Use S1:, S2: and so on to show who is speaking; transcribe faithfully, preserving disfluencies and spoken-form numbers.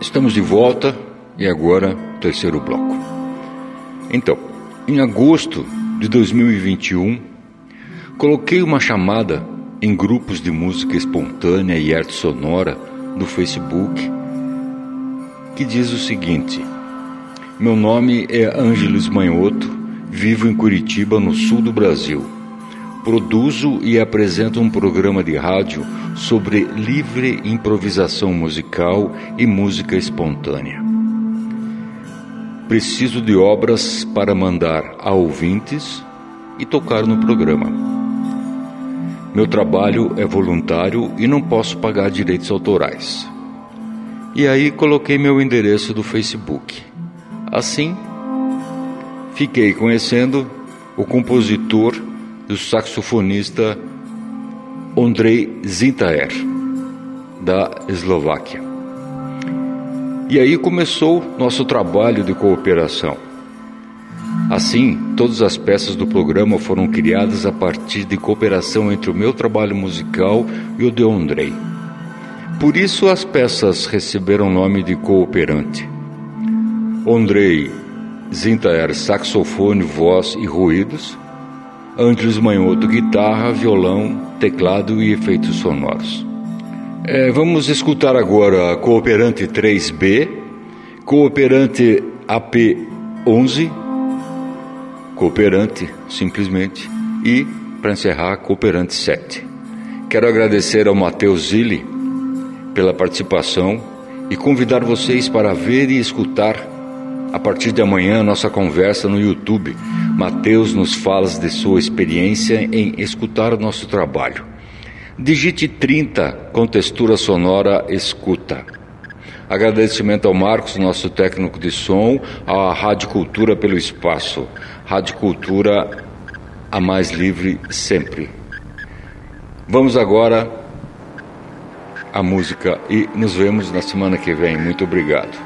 S1: Estamos de volta e agora terceiro bloco. Então, em agosto de dois mil e vinte e um, coloquei uma chamada em grupos de música espontânea e arte sonora no Facebook que diz o seguinte: meu nome é Ângeles Manhoto, vivo em Curitiba, no sul do Brasil. Produzo e apresento um programa de rádio sobre livre improvisação musical e música espontânea. Preciso de obras para mandar a ouvintes e tocar no programa. Meu trabalho é voluntário e não posso pagar direitos autorais. E aí coloquei meu endereço do Facebook. Assim, fiquei conhecendo o compositor do saxofonista Ondrej Zintaer, da Eslováquia. E aí começou nosso trabalho de cooperação. Assim, todas as peças do programa foram criadas a partir de cooperação entre o meu trabalho musical e o de Ondrej. Por isso as peças receberam o nome de Cooperante. Ondrej Zintaer, saxofone, voz e ruídos. Ângeles Manhoto, guitarra, violão, teclado e efeitos sonoros. É, vamos escutar agora a Cooperante três B, Cooperante A P onze, Cooperante, simplesmente, e, para encerrar, Cooperante sete. Quero agradecer ao Matheus Zilli pela participação e convidar vocês para ver e escutar a partir de amanhã nossa conversa no YouTube. Matheus nos fala de sua experiência em escutar o nosso trabalho. Digite trinta com textura sonora escuta. Agradecimento ao Marcos, nosso técnico de som, à Rádio Cultura pelo espaço. Rádio Cultura, a mais livre sempre. Vamos agora à música e nos vemos na semana que vem. Muito obrigado.